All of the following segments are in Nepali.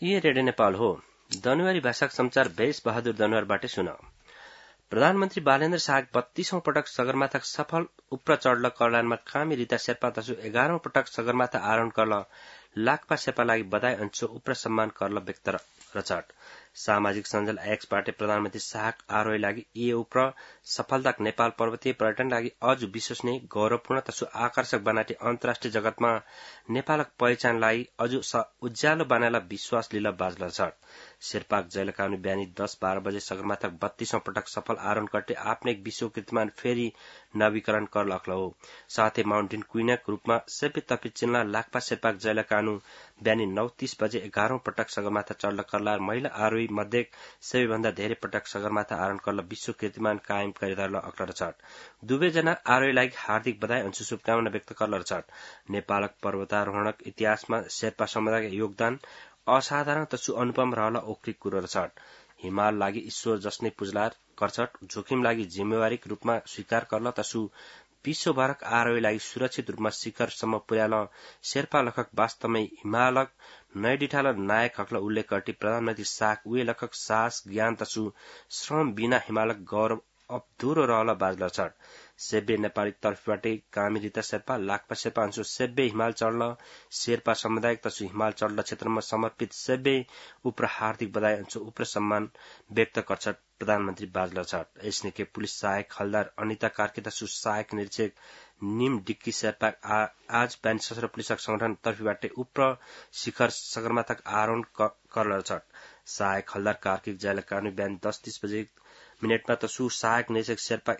ये रेडियो नेपाल हो। दनुवारी भाषाक समाचार भेष बहादुर दनुवारबाटै सुन। प्रधानमन्त्री बालेन्द्र शाह 32औं पटक सगरमाथा सफल उप्र चढ्ल कर्लानमा कामी रीता शेर्पा तसु 11औं पटक सगरमाथा आरोहण कर्ल लाक्पा शेर्पा लागि बधाई अंशो उप्र सम्मान कर्ल व्यक्त रचट। सामाजिक सञ्जाल एक्सबाटै प्रधानमन्त्री शाह आरोही लागि ये उप्र सफलताक नेपाल पर्वतीय पर्यटन लागि अझ विश्वसनीय गौरवपूर्ण तसु आकर्षक बनाटे अन्तर्राष्ट्रिय जगतमा नेपालक पहिचानलाई अझ उज्यालो बनाएला विश्वास लिल बाजल छ। शेर्पाक जैलकानु बिहानी 10-12 बजे सगरमाथाक 32औं पटक सफल आरोहण करते आफ्नै एक विश्व कीर्तिमान फेरि नवीकरण कर लख्लो हो। साथै माउन्टेन क्वीनक रूपमा सबै तपी चिन्ला लाक्पा शेर्पाक जैलकानु बिहानी 9:30 बजे 11औं पटक सगरमाथा चढ्ल कर्ला महिला आरोही मध्ये सबैभन्दा धेरै पटक सगरमाथा आरोहण कर्ल विश्व कीर्तिमान कायम गरिरहल अक्लर छट। दुवैजना आरोहीलाई हार्दिक बधाई अनि शुभकामना व्यक्त कर्ल छट। नेपालक पर्वतारोहणक इतिहासमा शेर्पा समुदायको योगदान असाधारण तसु अनुपम रहल ओख्रिक कुरो छट। हिमाल लागि ईश्वर जसनै पुजलार गर्छट, जोखिम लागि जिम्मेवारीक रूपमा स्वीकार कर्ल तसु विश्वभरक आरोहीलाई सुरक्षित रूपमा शिखरसम्म पुर्याल शेर्पा लखक वास्तवमै हिमालक नैडिठाल नायक हकल उल्लेख गर्टी प्रधानमन्त्री शाह उहे लखक साहस ज्ञान तसु श्रम बिना हिमालक गौरव अधुरो रहल बाजल छट। सेब्बे नेपाली तर्फबाटै कामी रीता शेर्पा लाक्पा शेर्पा अंशु सेब्बे हिमाल चढ्ल शेर्पा समुदायिक तसु हिमाल चढ्ल क्षेत्रमा समर्पित सेब्बे उप्र हार्दिक बधाई अंशु उप्र सम्मान व्यक्त गर्छट प्रधानमन्त्री बाजल छट। यसनिके पुलिस सहायक हलदार अनिता कार्की तसु सहायक निरीक्षक निम डिक्की शेर्पा आज बिहान सशस्त्र पुलिसक संगठन तर्फबाटै उप्र शिखर सगरमाथाक आरोहण कर्ल छट। सहायक हलदार कार्की जैलकानु बिहान 10:30 बजे मिनेटमा तसु सहायक निरीक्षक शेर्पा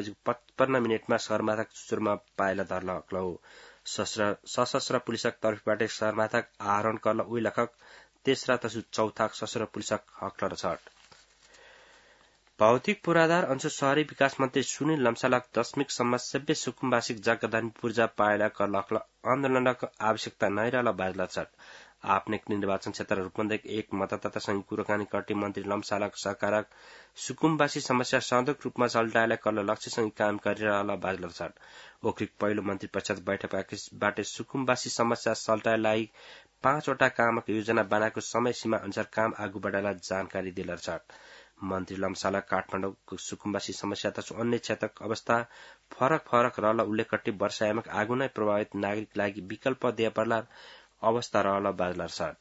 11:55 सगरमाथाक चुचुरमा पाइला धर्ल हक्ल हो। सशस्त्र पुलिसक तर्फबाटै सगरमाथाक आरोहण कर्ल उही लखक तेस्रा तसु चौथाक सशस्त्र पुलिसक हक्ल छट। भौतिक पूर्वाधार अंश शहरी विकास मन्त्री सुनिल लम्सालक 10मीक सम्म सबै सुकुम्बासिक जग्गादानी पूर्जा पाएला कर्ल हक्ल आन्दोलनक आवश्यकता नै रहल बाजल छट। आपने निर्वाचन क्षेत्र रूपन्देही एक मतदातासँग कुराकानी गर्दै मन्त्री लम्सालक सरकारक सुकुम्बासी समस्या सन्दक रूपमा सल्टाएला कर्ल लक्ष्यसँग काम गरिरहल बाजल छट। ओख्रिक पहिलो मन्त्री परिषद बैठकबाट सुकुम्बासी समस्या सल्टाएलाई 5 वटा कामक योजना बनाएको समय सीमा अनुसार काम आगू बढाएला जानकारी दिल छट। मन्त्री लम्साला काठमाडौँको सुकुम्बासी समस्या तसु अन्य क्षेत्रक अवस्था फरक रहल उल्लेख गर्दै वर्षायामक आगू नै प्रभावित नागरिक लागि विकल्प दिए पर्ला अवस्था रहल बाजल छट।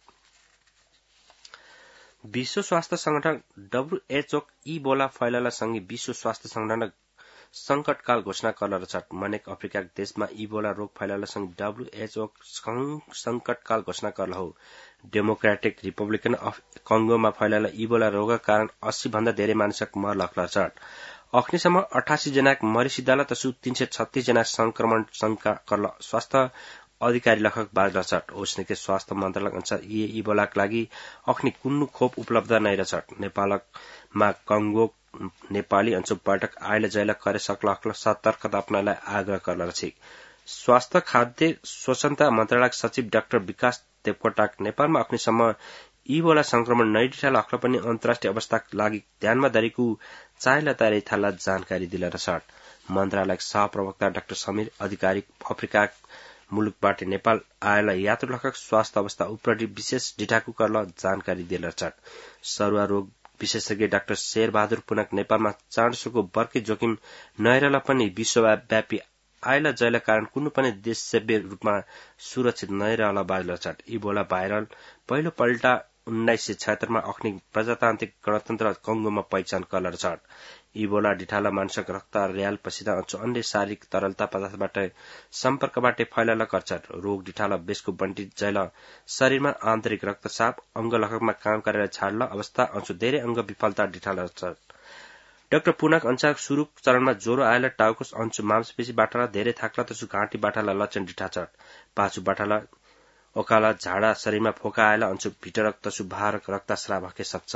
विश्व स्वास्थ्य संगठन WHO इबोला फैलला सँगै विश्व स्वास्थ्य संगठन संकटकाल घोषणा कर्ल छट। मनेक अफ्रिका देशमा इबोला रोग फैलला सँगै WHO संकटकाल घोषणा कर्ल हो। डेमोक्रेटिक रिपब्लिकन अफ कंगोमा फैलला इबोला रोगका कारण 80 भन्दा धेरै मानिसक मर लख्ल छट। अखिसम्म 88 जनाक मरिसिदाल तसु 336 जना संक्रमण शंका कर्ल स्वास्थ्य अधिकारी लखक बाजल छट। ओस्नेके स्वास्थ्य मन्त्रालय अनुसार ये इबोलाक लागि अखनि कुन्नु खोप उपलब्ध नै छट। नेपालमा कंगो नेपाली अंशु पर्यटक आइल जैल करे सक्ल हक्ल सतर्कता अपनालाई आग्रह कर्ल छ। स्वास्थ्य खाद्य स्वच्छता मन्त्रालय सचिव डाक्टर विकास देवकोटाक नेपालमा अखनिसम्म इबोला संक्रमण नैडिठाल हक्ल पनि अन्तर्राष्ट्रिय अवस्थाका लागि ध्यानमा धरेको चाइला तयारी थाल्ला जानकारी दिल छट। मन्त्रालयका सहप्रवक्ता डाक्टर समीर अधिकारी अफ्रिका मुलुकबाट नेपाल आएला यात्रु लखक स्वास्थ्य अवस्था उप्रति विशेष डिठाकु कर्ल जानकारी दिल छट। सरुवा रोग विशेषज्ञ डाक्टर शेरबहादुर पुनक नेपालमा चाँडसोको बर्के जोखिम नहेरला पनि विश्वव्यापी आइला जैला कारण कुनै पनि देश सभ्य रूपमा सुरक्षित नै रहल बाजल छट। इबोला भाइरल पहिलो पल्टा 1976 मा अखनि प्रजातान्त्रिक गणतन्त्र कंगोमा पहिचान कर्ल छट। इबोला डिठाला मानसक रक्त र्याल पसिना अंश अन्य शारीरिक तरलता पदार्थबाट सम्पर्कबाट फैलल गर्छट। रोग डिठाला बेसको बन्टी जैल शरीरमा आन्तरिक रक्तचाप अंग लखकमा काम गरेर छाड्ल अवस्था अंश धेरै अंग विफलता डिठाला छट। डाक्टर पुनक अनुसार सुरु चरणमा ज्वरो आएला टाउको अंश मांसपेशी बाटाला धेरै थाक्ला तसु घाँटी बाटाला लक्षण डिठा छट। पाछू बाटाला ओकाला झाडा शरीरमा फोका आएला अंश भिटरक तसु भारक रक्तस्राव हके सक्छ।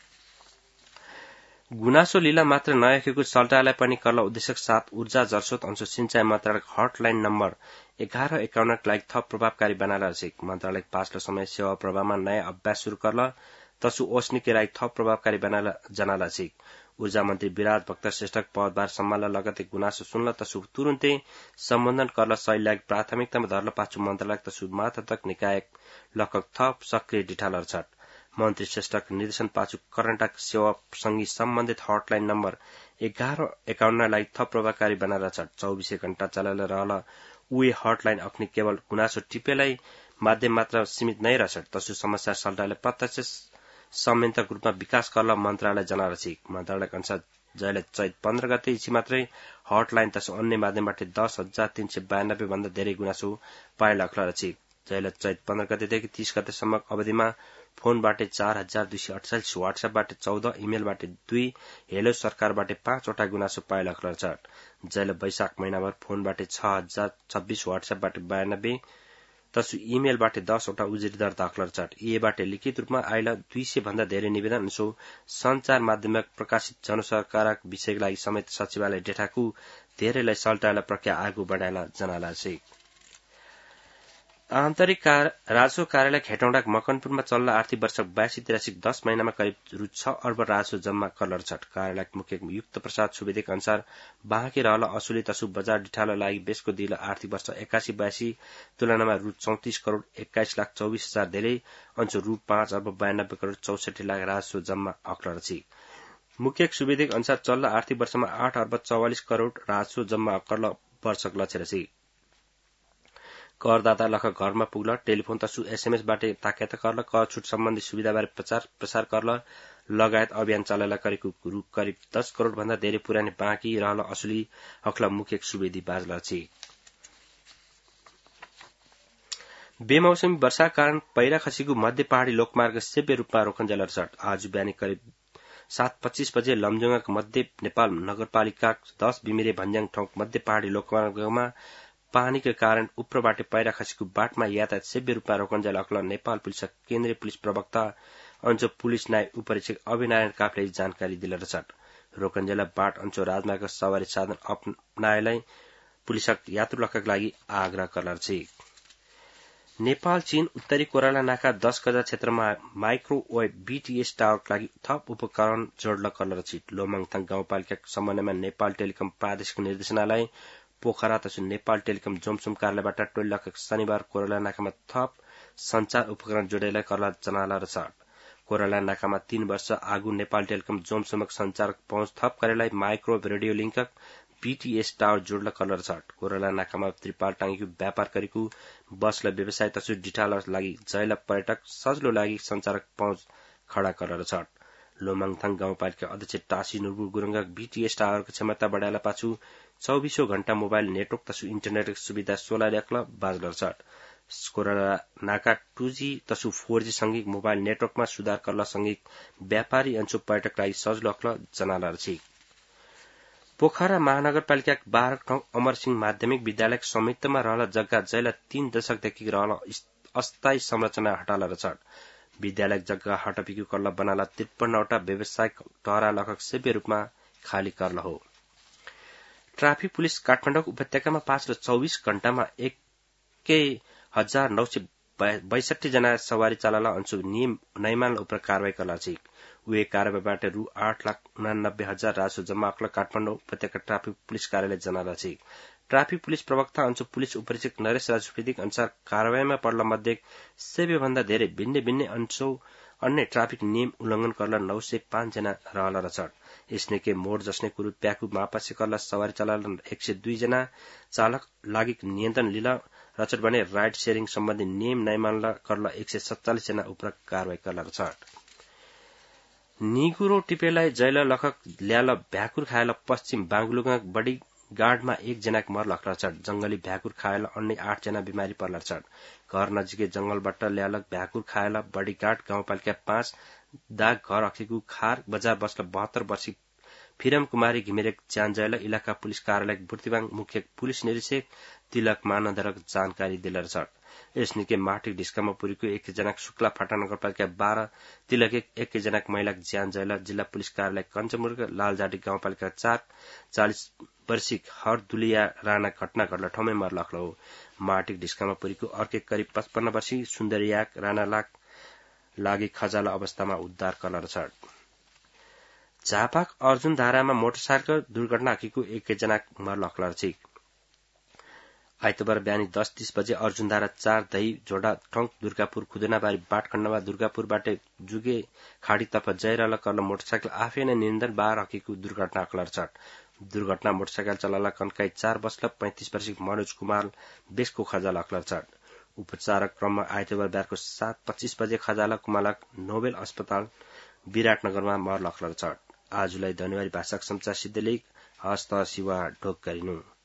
गुनासो लीला मात्र नआखेको सल्टालाई पनि कर्ल उद्देश्यक साथ ऊर्जा जलस्रोत अंश सिंचाई मन्त्रालय हटलाइन नम्बर 1151 लागि थप प्रभावकारी बनाला छ। मन्त्रालय पाछलो समय सेवा प्रभावमा नयाँ अभ्यास शुरू कर्ल तसु ओस्निके लागि थप प्रभावकारी बनाला जनाला छ। ऊर्जा मन्त्री विराज भक्त श्रेष्ठक पदभार सम्हाल्न लगतै गुनासो सुन्ल तसु तुरुन्तै सम्बोधन कर्ल शैलीलाई प्राथमिकतामा धर्ल पाछु मन्त्रालय तसु मातहतक निकाय लखक थप सक्रिय डिठालर छट। मन्त्री श्रेष्ठको निर्देशन पाछु कर्नाटक सेवासँगै सम्बन्धित हटलाइन नम्बर 1151 लाई थप प्रभावकारी बनाएर 24 घण्टा चलाएर रहल उए हटलाइन अख्नी केवल गुनासो टिपेलाई माध्यम मात्र सीमित नै रहेछ तसु समस्या सल्टाले प्रत्यक्ष संयन्त्रक रूपमा विकास गर्न मन्त्रालय जनाएर छ मन्त्रालयका अनुसार जहिले चैत 15 गते इछि मात्रै हटलाइन तसु अन्य माध्यमबाट 10,392 भन्दा धेरै गुनासो पाइला अख्ला छ जहिले चैत 15 गतेदेखि 30 गतेसम्म अवधिमा फोनबाट 4,248 व्हाट्सएपबाट 14 इमेलबाट 2 हेलो सरकारबाट 5 वटा गुनासो पाइला अख्ला छ जहिले वैशाख महिनाभर फोनबाट 6,026 व्हाट्सएपबाट 92 तसु इमेलबाट 10 वटा उजुरी दर्ता अख्लर छ यीबाट लिखित रूपमा आइला 200 भन्दा धेरै निवेदन सो संचार माध्यममा प्रकाशित जनसरकारक विषयका लागि समेत सचिवालय डेटाको धेरैलाई सल्टाएर प्रक्रिया आगू बढाएला जनाला छ आन्तरिक राजस्व कार्यालय हेटौँडा मकनपुरमा चल्ला आर्थिक वर्ष 82-83 10 महिनामा करिब रु 6 अर्ब राजस्व जम्मा करलर छ कार्यालय मुख्य युक्त प्रसाद सुवेदीका अनुसार बाँकी रहल असुली तसु बजार डिठालो लागि बेसको दिल आर्थिक वर्ष 81-82 तुलनामा रु 34 करोड़ 21 लाख 24 हजार धेरै अंश रु 5 अर्ब 92 करोड़ 64 लाख राजस्व जम्मा अक्लर छ मुख्य सुवेदीका अनुसार चल्ला आर्थिक वर्षमा 8 अर्ब 44 करोड़ राजस्व जम्मा अक्ल वर्षक लक्ष्य छ करदाता लख घरमा पुग्ल टेलिफोन तसु एसएमएस बाटे ताकेत करल कर छुट सम्बन्धी सुविधाबारे प्रचार करल लगायत अभियान चलाएला करिब 10 करोड़ भन्दा धेरै पुरानी बाँकी रहल असुली हकला मुख्य सुवेदी बाजला छ बेमौसमी वर्षा कारण पैरा खसीको मध्य पहाड़ी लोकमार्ग सेव्य रूपमा रोकन्जेलर छ आज बिहानी करिब 7:25 बजे लमजुङक मध्य नेपाल नगरपालिका 10 बिमिरे भन्ज्याङ ठाउँ मध्य पहाड़ी लोकमार्गमा पानीका कारण उप्रबाट पैरा खसीको बाटमा यातायात सेव्य रूपमा रोकन्जेल अक्ल नेपाल पुलिस केन्द्रीय पुलिस प्रवक्ता अंचो पुलिस नाय उपरीक्षक अभिनारायण काफले जानकारी दिलेर छ रोकन्जेल बाट अंचो राजमार्ग सवारी साधन अपनाएलाई पुलिसक यात्रुलकका लागि आग्रह करलर छ नेपाल चीन उत्तरी कोराला नाका 10 गजा क्षेत्रमा माइक्रोवेभ बीटीएस टावरका लागि थप उपकरण जोड्न करलर छ लोमङथाङ गाउँपालिका समन्वयमा नेपाल टेलिकम प्रादेशिक निर्देशनालय पोखरा तसु नेपाल टेलिकम जोमसुम कार्यालयबाट टोल शनिबार कोराला नाकामा थप संचार उपकरण जोडेला करला जनाला छ कोराला नाकामा 3 वर्ष आगु नेपाल टेलिकम जोमसुमक संचार पहुँच थप गरेलाई माइक्रोवेभ रेडियो लिंकक बीटीएस टावर जोड्न करलर छ कोराला नाकामा त्रिपाल टाङ्गीको व्यापार गरेको बसलाई व्यवसाय तसु डिटाल लागि जयला पर्यटक सजिलो लागि संचारक पहुँच खडा करलर छ लोमङथाङ गाउँपालिका अध्यक्ष टासी नुरबु गुरुङक बीटीएस टावरको क्षमता बढाएला पाछु 24 घण्टा मोबाइल नेटवर्क तसु इन्टरनेटको सुविधा 16 लाख बाजलर छ कोराला नाका 2G तसु 4G सँगै मोबाइल नेटवर्कमा सुधार करला सँगै व्यापारी अंशु पर्यटक लागि सजिलो अक्ल जनालार छ पोखरा महानगरपालिका 12 ठाउँ अमरसिंह माध्यमिक विद्यालय संयुक्तमा रहल जग्गा जैला 3 दशकदेखि रहल अस्थायी संरचना हटालर छ विद्यालय जग्गा हटपिको कल्ला बनाला 53 वटा व्यवसायिक टहरा लखक सेव्य रूपमा खाली करल हो ट्राफिक पुलिस काठमाडौँ उपत्यकामा 5 र 24 घण्टामा 1962 जना सवारी चालकलाई अंशु नियम नैमान उपर कारवाही करला छ उहे कारवाहीबाट रु 8,89,000 राजस्व जम्मा अक्ल काठमाडौँ उपत्यका ट्राफिक पुलिस कार्यालय जनाला छ ट्राफिक पुलिस प्रवक्ता अंशु पुलिस उपरीक्षक नरेश राजस्वतीक अनुसार कारवाहीमा पर्ला मध्ये सेव्य भन्दा धेरै भिन्न भिन्न अंशौ अन्य ट्राफिक नियम उल्लंघन करला 905 जना रहल छ यसने के मोड जस्ने कुरु प्याकु मापासे करला सवारी चालक 102 जना चालक लागि नियन्त्रण लिला रचट बने राइड शेयरिङ सम्बन्धी नियम नैमानला करला 147 जना उपर कारवाही करला छ निगुरो टिपेलाई जैला लखक ल्याल भ्याकुर खायल पश्चिम बांगलुङक बडी गार्डमा 1 जनाको मर लखला छ जंगली भ्याकुर खायल अन्य 8 जना बिमारी पर्ला छ घर नजिकै जंगलबाट ल्यालक भ्याकुर खायल बडी गार्ड गाउँपालिका 5 दाग घर अखेको खार बजार बस्ल 72 वर्षीय फिरम कुमारी घिमिरेक ज्यानजयल इलाका पुलिस कार्यालय बुर्तिबाङ मुख्य पुलिस निरीक्षक तिलक मानन्दरक जानकारी दिलर छ यसनिके माटिक ढिस्कामा पुरीको 1 जनाक शुक्ला फाटा नगरपालिका 12 तिलक 1 जनाक महिलाक ज्यानजयल जिल्ला पुलिस कार्यालय कञ्चमुर्ग लालजाटी गाउँपालिका 4 40 वर्षीय हर दुलिया राणा घटना घटला ठाउँमै मर लखलो माटिक ढिस्कामा पुरीको अर्के करिब 55 वर्षीय सुन्दरियाक राणा लागि खजाला अवस्थामा उद्धार करलर छ झापाक अर्जुन धारामा मोटरसाइकल दुर्घटना हकीको 1 जना मर लखलर छ आइतबार बिहानी 10:30 बजे अर्जुनधारा 4 दही झोडा टंक दुर्गापुर खुदनाबारी बाटखण्डमा दुर्गापुरबाट जुगे खाडीतर्फ जयरल कर्ल मोटरसाइकल आफै नै नियन्त्रण बाहर हकेको दुर्घटना अक्लर्चट दुर्घटना मोटरसाइकल चलाला कन्काई 4 वर्ष 35 वर्षीय मनोज कुमार बेसको खजाल अक्लर्चट उपचार क्रममा आइतबार बिहारको 7:25 बजे खजाला कुमालक नोबेल अस्पताल विराटनगरमा मर्ल अक्लर्चट आजलाई धन्यवादी भाषाक समाचार सिद्धलेख हस्त शिवा ढोक गरिनु।